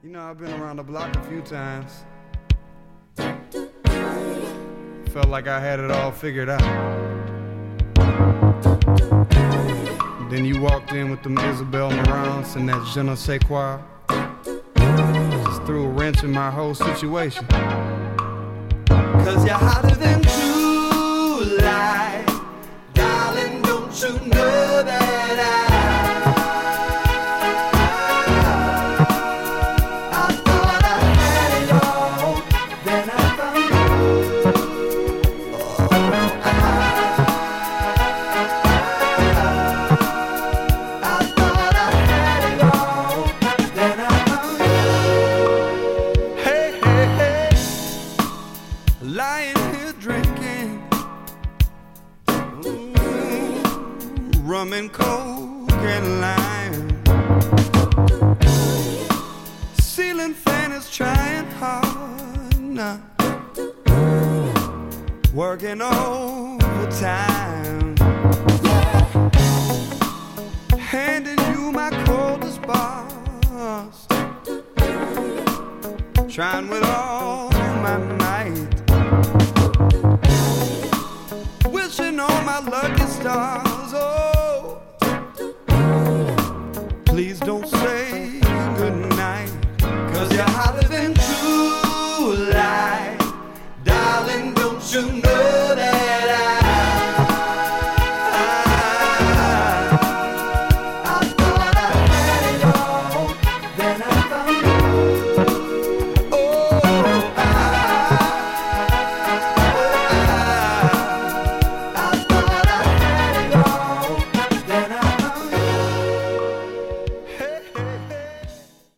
You know, I've been around the block a few times. Felt like I had it all figured out. Then you walked in with them Isabel Marants and that je ne sais quoi. Just threw a wrench in my whole situation. Cause you're hotter than July. Darling, don't you know that I thought I had it all, then I found you. I thought I had it all, then I found you. Hey, hey, hey, lying here drinking rum and coke and lime. Ceiling fan is trying hard now, working overtime, handing you my coldest bars, trying with all my might, wishing on my lucky stars. Oh, please don't say goodnight, cause you're hot